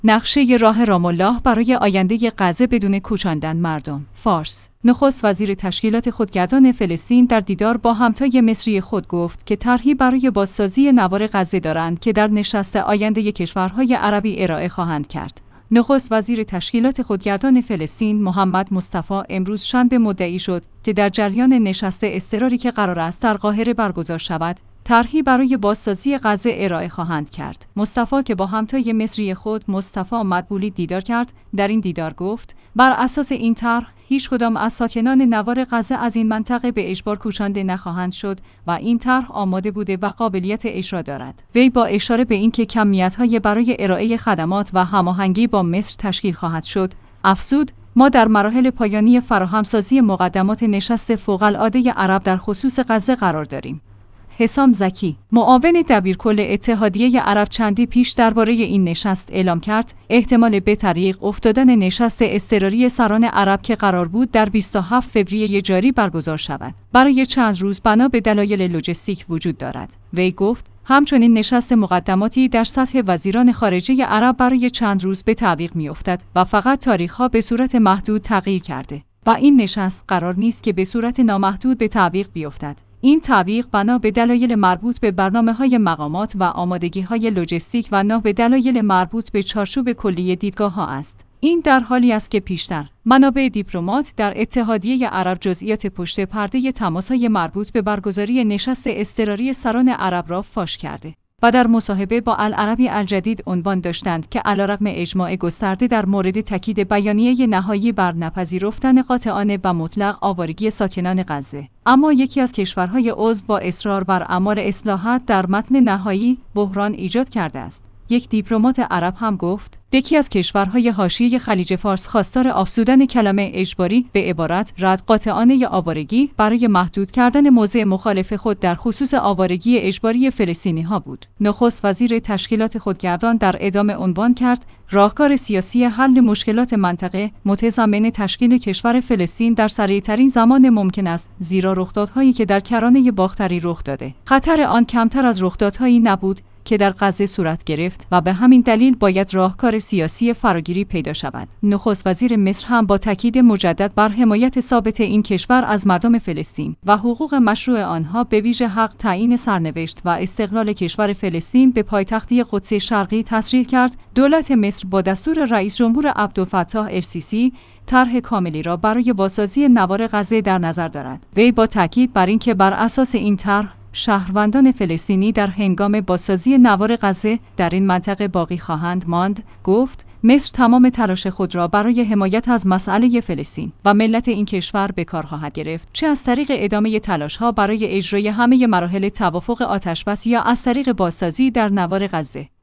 نقشه راه رام الله برای آینده غزه بدون کوچاندن مردم. فارس. نخست وزیر تشکیلات خودگردان فلسطین در دیدار با همتای مصری خود گفت که طرحی برای بازسازی نوار غزه دارند که در نشست آینده کشورهای عربی ارائه خواهند کرد. نخست وزیر تشکیلات خودگردان فلسطین محمد مصطفی امروز شنبه مدعی شد که در جریان نشست اضطراری که قرار است در قاهره برگزار شود، طرحی برای بازسازی غزه ارائه خواهند کرد. مصطفی که با همتای مصری خود مصطفی مدبولی دیدار کرد، در این دیدار گفت بر اساس این طرح هیچ کدام از ساکنان نوار غزه از این منطقه به اجبار کوچانده نخواهند شد و این طرح آماده بوده و قابلیت اجرا دارد. وی با اشاره به اینکه کمیت‌های برای ارائه خدمات و هماهنگی با مصر تشکیل خواهد شد، افزود ما در مراحل پایانی فراهمسازی مقدمات نشست فوق‌العاده عرب در خصوص غزه قرار داریم. حسام زکی، معاون دبیرکل اتحادیه عرب چندی پیش درباره این نشست اعلام کرد احتمال به طریق افتادن نشست اضطراری سران عرب که قرار بود در 27 فوریه جاری برگزار شود برای چند روز بنا به دلایل لوجستیک وجود دارد. وی گفت همچنین نشست مقدماتی در سطح وزیران خارجه عرب برای چند روز به تعویق می‌افتد و فقط تاریخ‌ها به صورت محدود تغییر کرده و این نشست قرار نیست که به صورت نامحدود به تعویق بیفتد. این تعویق بنا به دلایل مربوط به برنامه‌های مقامات و آمادگی‌های لوجستیک و نه به دلایل مربوط به چارچوب کلی دیدگاه‌ها است. این در حالی است که پیشتر منابع دیپلمات در اتحادیه عرب جزئیات پشت پرده تماس‌های مربوط به برگزاری نشست اضطراری سران عرب را فاش کرده و در مصاحبه با العربی الجدید عنوان داشتند که علیرغم اجماع گسترده در مورد تاکید بیانیه نهایی بر نپذیرفتن قاطعانه و مطلق آوارگی ساکنان غزه، اما یکی از کشورهای عضو با اصرار بر اعمال اصلاحات در متن نهایی بحران ایجاد کرده است. یک دیپلمات عرب هم گفت یکی از کشورهای حاشیه خلیج فارس خواستار افزودن کلمه اجباری به عبارت رد قاطعانه آوارگی برای محدود کردن موضع مخالف خود در خصوص آوارگی اجباری فلسطینی‌ها بود. نخست وزیر تشکیلات خودگردان در ادامه عنوان کرد راهکار سیاسی حل مشکلات منطقه متضمن تشکیل کشور فلسطین در سریع‌ترین زمان ممکن است، زیرا رخدادهایی که در کرانه باختری رخ داده خطر آن کمتر از رخدادهایی نبود که در غزه صورت گرفت و به همین دلیل باید راهکار سیاسی فراگیری پیدا شود. نخست وزیر مصر هم با تاکید مجدد بر حمایت ثابت این کشور از مردم فلسطین و حقوق مشروع آنها به ویژه حق تعیین سرنوشت و استقلال کشور فلسطین به پایتختی قدس شرقی تصریح کرد دولت مصر با دستور رئیس جمهور عبدالفتاح السیسی طرح کاملی را برای بازسازی نوار غزه در نظر دارد. وی با تاکید بر اینکه بر اساس این طرح شهروندان فلسطینی در هنگام بازسازی نوار غزه در این منطقه باقی خواهند ماند، گفت مصر تمام تلاش خود را برای حمایت از مسئله فلسطین و ملت این کشور به کار خواهد گرفت، چه از طریق ادامه تلاش‌ها برای اجرای همه مراحل توافق آتش‌بس یا از طریق بازسازی در نوار غزه.